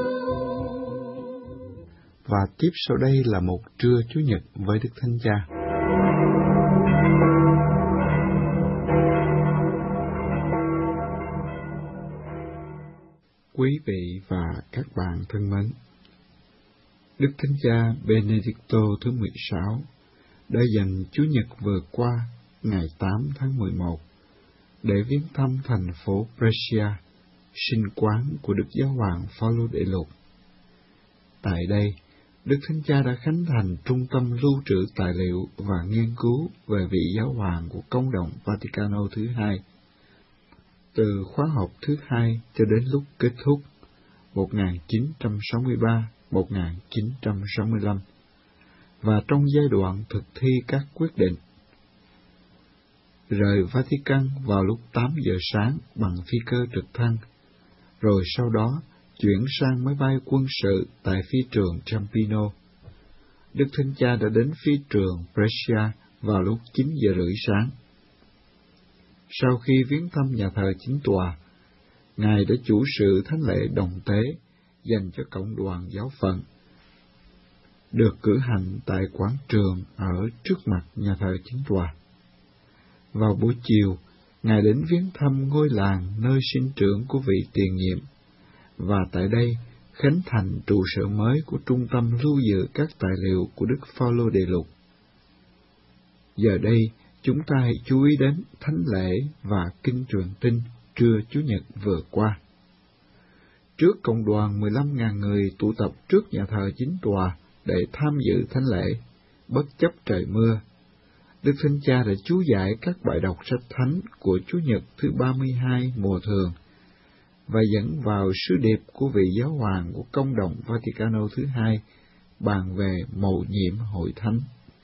Và tiếp sau đây là một trưa Chủ nhật với Đức Thánh Cha. Quý vị và các bạn thân mến, Đức Thánh Cha Benedicto thứ mười sáu đã dành Chủ nhật vừa qua, ngày tám tháng mười một, để viếng thăm thành phố Brescia, sinh quán của Đức Giáo hoàng Phaolô Đệ Lục. Tại đây, Đức Thánh Cha đã khánh thành trung tâm lưu trữ tài liệu và nghiên cứu về vị Giáo hoàng của Công đồng Vaticano thứ hai, từ khóa học thứ hai cho đến lúc kết thúc một nghìn chín trăm sáu mươi ba đến một nghìn chín trăm sáu mươi lăm, và trong giai đoạn thực thi các quyết định. Rời Vatican vào lúc tám giờ sáng bằng phi cơ trực thăng, rồi sau đó chuyển sang máy bay quân sự tại phi trường Ciampino. Đức Thánh Cha đã đến phi trường Brescia vào lúc chín giờ rưỡi sáng. Sau khi viếng thăm nhà thờ chính tòa, Ngài đã chủ sự thánh lễ đồng tế dành cho cộng đoàn giáo phận, được cử hành tại quảng trường ở trước mặt nhà thờ chính tòa. Vào buổi chiều, Ngài đến viếng thăm ngôi làng nơi sinh trưởng của vị tiền nhiệm, và tại đây khánh thành trụ sở mới của trung tâm lưu giữ các tài liệu của Đức Phaolô Đệ Lục. Giờ đây, chúng ta hãy chú ý đến thánh lễ và kinh truyền tin trưa Chủ nhật vừa qua. Trước cộng đoàn mười lăm nghìn người tụ tập trước nhà thờ chính tòa để tham dự thánh lễ, bất chấp trời mưa, Đức Thánh Cha đã chú giải các bài đọc sách thánh của Chủ nhật thứ ba mươi hai mùa thường và dẫn vào sứ điệp của vị Giáo hoàng của Công đồng Vaticano thứ hai bàn về mầu nhiệm hội thánh.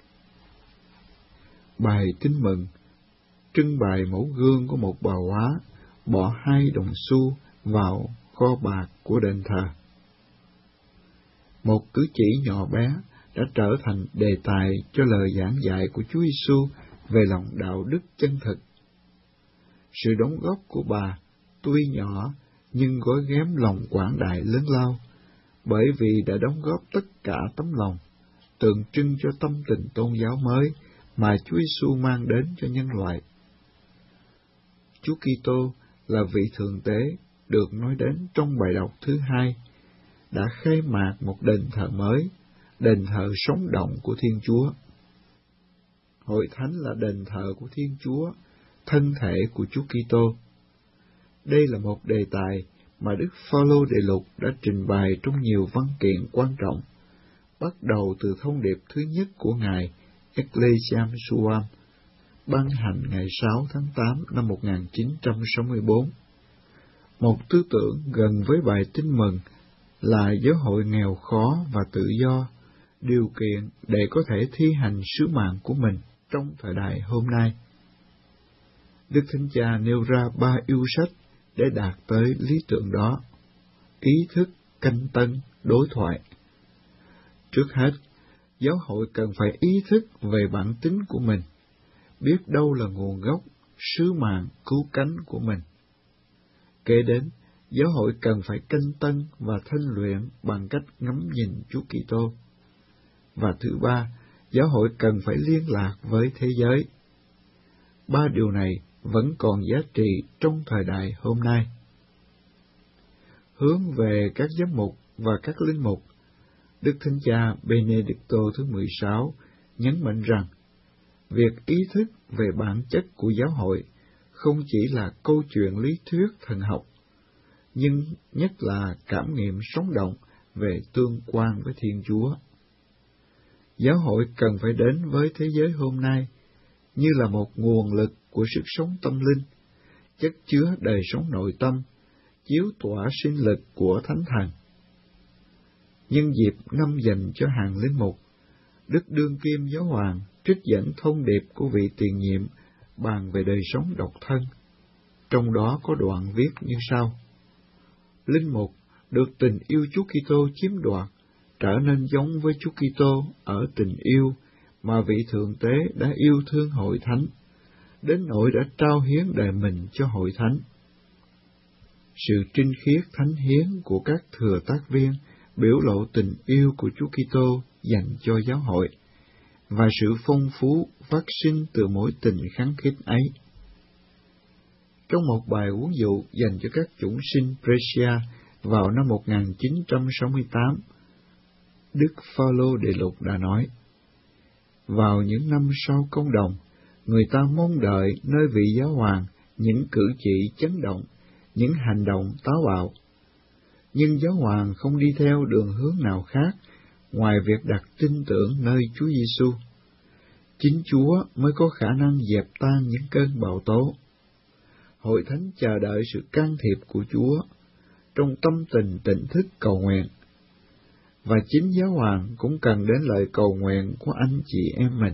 Bài tin mừng trưng bày mẫu gương của một bà hóa bỏ hai đồng xu vào kho bạc của đền thờ. Một cử chỉ nhỏ bé đã trở thành đề tài cho lời giảng dạy của Chúa Giêsu về lòng đạo đức chân thực. Sự đóng góp của bà tuy nhỏ nhưng gói ghém lòng quảng đại lớn lao, bởi vì đã đóng góp tất cả tấm lòng, tượng trưng cho tâm tình tôn giáo mới mà Chúa Giêsu mang đến cho nhân loại. Chúa Kitô là vị thượng tế được nói đến trong bài đọc thứ hai, đã khai mạc một đền thờ mới, đền thờ sống động của Thiên Chúa. Hội thánh là đền thờ của Thiên Chúa, thân thể của Chúa Kitô. Đây là một đề tài mà Đức Phaolô Đệ Lục đã trình bày trong nhiều văn kiện quan trọng, bắt đầu từ thông điệp thứ nhất của Ngài Ecclesiam Suam, ban hành ngày sáu tháng tám năm một nghìn chín trăm sáu mươi bốn. Một tư tưởng gần với bài tin mừng là giáo hội nghèo khó và tự do, điều kiện để có thể thi hành sứ mạng của mình trong thời đại hôm nay. Đức Thánh Cha nêu ra ba yêu sách để đạt tới lý tưởng đó: ý thức, canh tân, đối thoại. Trước hết, giáo hội cần phải ý thức về bản tính của mình, biết đâu là nguồn gốc, sứ mạng, cứu cánh của mình. Kế đến, giáo hội cần phải canh tân và thanh luyện bằng cách ngắm nhìn Chúa Kitô. Và thứ ba, giáo hội cần phải liên lạc với thế giới. Ba điều này vẫn còn giá trị trong thời đại hôm nay. Hướng về các giám mục và các linh mục, Đức Thánh Cha Benedicto thứ mười sáu nhấn mạnh rằng, việc ý thức về bản chất của giáo hội không chỉ là câu chuyện lý thuyết thần học, nhưng nhất là cảm nghiệm sống động về tương quan với Thiên Chúa. Giáo hội cần phải đến với thế giới hôm nay như là một nguồn lực của sức sống tâm linh, chất chứa đời sống nội tâm, chiếu tỏa sinh lực của Thánh Thần. Nhân dịp năm dành cho hàng linh mục, Đức Đương Kim Giáo Hoàng trích dẫn thông điệp của vị tiền nhiệm bàn về đời sống độc thân. Trong đó có đoạn viết như sau: Linh mục được tình yêu Chúa Kitô chiếm đoạt, trở nên giống với Chúa Kitô ở tình yêu mà vị Thượng Tế đã yêu thương hội thánh, đến nỗi đã trao hiến đời mình cho hội thánh. Sự trinh khiết thánh hiến của các thừa tác viên biểu lộ tình yêu của Chúa Kitô dành cho giáo hội, và sự phong phú phát sinh từ mối tình khăng khít ấy. Trong một bài huấn dụ dành cho các chủng sinh Brescia vào năm một nghìn chín trăm sáu mươi tám, Đức Phaolô Đệ Lục đã nói: Vào những năm sau công đồng, người ta mong đợi nơi vị giáo hoàng những cử chỉ chấn động, những hành động táo bạo. Nhưng giáo hoàng không đi theo đường hướng nào khác ngoài việc đặt tin tưởng nơi Chúa Giêsu. Chính Chúa mới có khả năng dẹp tan những cơn bạo tố. Hội thánh chờ đợi sự can thiệp của Chúa trong tâm tình tỉnh thức cầu nguyện, và chính giáo hoàng cũng cần đến lời cầu nguyện của anh chị em mình.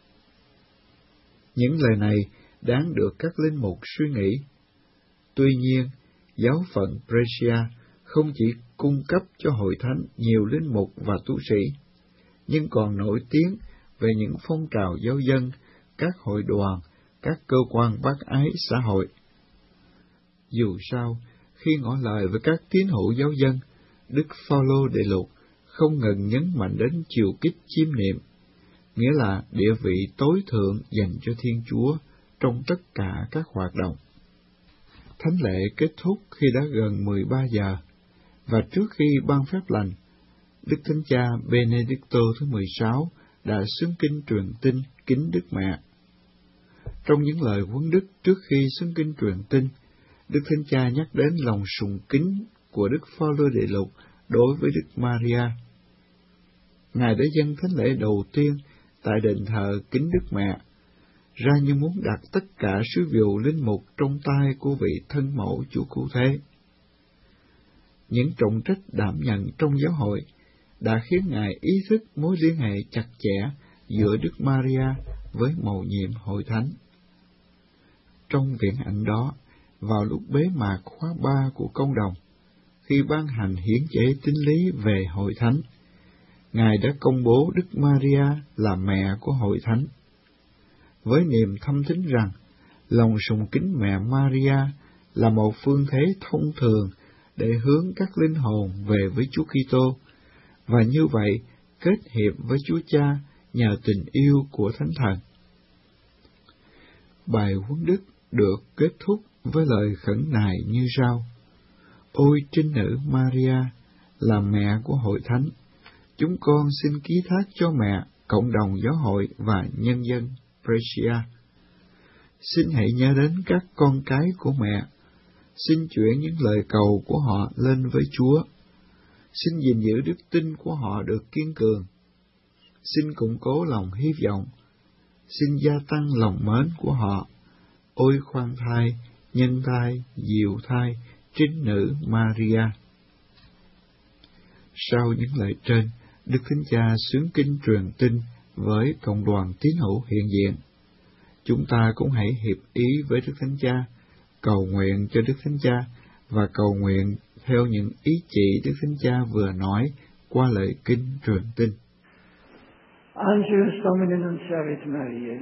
Những lời này đáng được các linh mục suy nghĩ. Tuy nhiên, giáo phận Brescia không chỉ cung cấp cho hội thánh nhiều linh mục và tu sĩ, nhưng còn nổi tiếng về những phong trào giáo dân, các hội đoàn, các cơ quan bác ái xã hội. Dù sao, khi ngỏ lời với các tín hữu giáo dân, Đức Phaolô Đệ Lục không ngừng nhấn mạnh đến chiều kích chiêm niệm, nghĩa là địa vị tối thượng dành cho Thiên Chúa trong tất cả các hoạt động. Thánh lễ kết thúc khi đã gần mười ba giờ, và trước khi ban phép lành, Đức Thánh Cha Benedicto thứ mười sáu đã xưng kinh truyền tin kính Đức Mẹ. Trong những lời huấn đức trước khi xưng kinh truyền tin, Đức Thánh Cha nhắc đến lòng sùng kính của Đức Phaolô Đệ Lục đối với Đức Maria. Ngài đã dâng thánh lễ đầu tiên tại đền thờ kính Đức Mẹ, ra như muốn đặt tất cả sứ vụ linh mục trong tay của vị thân mẫu Chúa Cứu Thế. Những trọng trách đảm nhận trong giáo hội đã khiến Ngài ý thức mối liên hệ chặt chẽ giữa Đức Maria với mầu nhiệm hội thánh. Trong viễn ảnh đó, vào lúc bế mạc khóa ba của công đồng, khi ban hành hiến chế tín lý về hội thánh, Ngài đã công bố Đức Maria là mẹ của hội thánh. Với niềm thâm thính rằng lòng sùng kính mẹ Maria là một phương thế thông thường để hướng các linh hồn về với Chúa Kitô, và như vậy kết hiệp với Chúa Cha nhờ tình yêu của Thánh Thần. Bài huấn đức được kết thúc với lời khẩn nài như sau: Ôi trinh nữ Maria, là mẹ của hội thánh, chúng con xin ký thác cho mẹ cộng đồng giáo hội và nhân dân Brescia. Xin hãy nhớ đến các con cái của mẹ, xin chuyển những lời cầu của họ lên với Chúa. Xin gìn giữ đức tin của họ được kiên cường. Xin củng cố lòng hy vọng. Xin gia tăng lòng mến của họ. Ôi khoan thai, nhân thai, diệu thai, trinh nữ Maria. Sau những lời trên, Đức Thánh Cha xướng kinh truyền tin với cộng đoàn tín hữu hiện diện. Chúng ta cũng hãy hiệp ý với Đức Thánh Cha, cầu nguyện cho Đức Thánh Cha và cầu nguyện theo những ý chỉ Đức Thánh Cha vừa nói qua lời kinh truyền tin. Angelus Domini nunciavit Mariae.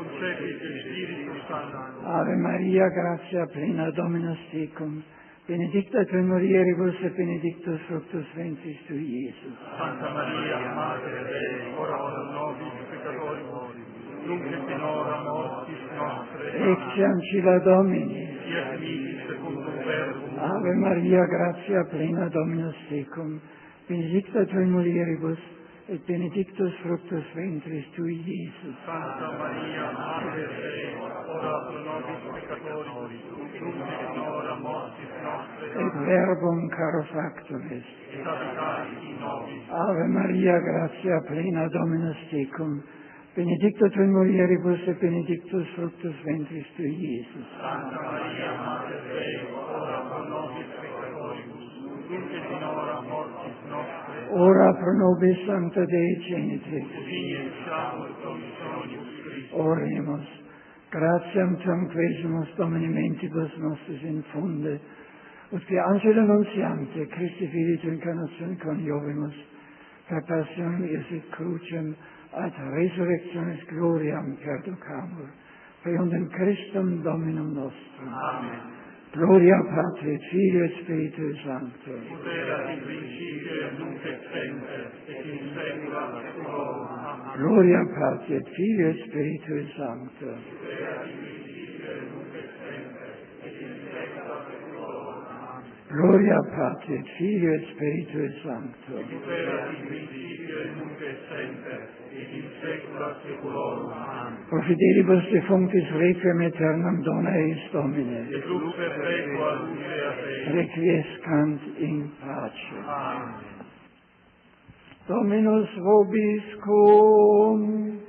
Ave Maria, gratia plena Dominus tecum, benedicta tui mulieribus et benedictus fructus ventris tui, Iesus. Santa Maria, Mater Dei, ora pro nobis peccatoribus, nunc et in hora mortis nostre. Ecce ancilla Domini. Fiat mihi secundum verbum. Ave Maria, gratia plena Dominus tecum, benedicta tui mulieribus et benedictus fructus ventris tui, Iesus. Santa Maria, Mater Dei, ora pro nobis peccatoribus, nunc et in hora mortis nostre. Et verbum caro factum est. Et habitavit in nobis. Ave Maria, gratia plena Dominus tecum, benedicta tu in mulieribus et benedictus fructus ventris tui, Iesus. Santa Maria, Mater Dei, ora pro nobis peccatoribus, nunc et in hora mortis nostre. Ora pro nobis Sancta Dei Genitrix. Udine samus promissionibus Christi. Oremus. Gratiam tam quesimus Domini mentibus nostris infunde, ut qui angelo nuntiante Christi Filii tu incarnatione coniovimus, per passionem et crucem ad resurrectionis gloriam perducamur, per Christum Dominum nostrum. Amen. Gloria Patri et Filio et Spiritui Sancto. Ut erat in principio et nunc et semper, et in saecula saeculorum. Amen. Gloria Patri et Filio et Spiritui Sancto. Ut erat in principio et nunc et semper, et in saecula saeculorum. Amen. Gloria Patri et Filio et Spiritui Sancto. Ut erat in principio et nunc et semper, et in saecula saeculorum. Amen. Pro fidelibus defunctis requiem aeternam dona eis Domine. Et lux perpetua lucea Dei. Requiescant in pace. Amen. Dominus vobiscum.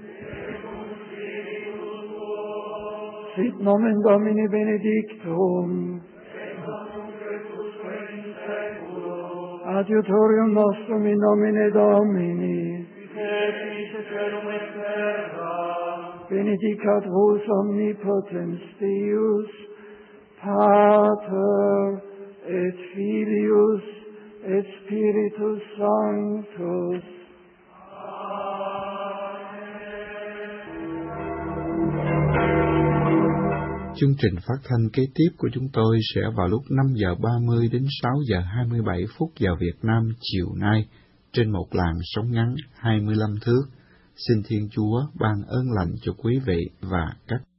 Sit nomen Domini benedictum. Adiutorium nostrum in nomine Domini. Benedicat vos omnipotens Deus, Pater et Filius et Spiritus Sanctus. Chương trình phát thanh kế tiếp của chúng tôi sẽ vào lúc năm giờ ba mươi đến sáu giờ hai mươi bảy phút giờ Việt Nam chiều nay trên một làn sóng ngắn hai mươi lăm thước. Xin Thiên Chúa ban ơn lành cho quý vị và các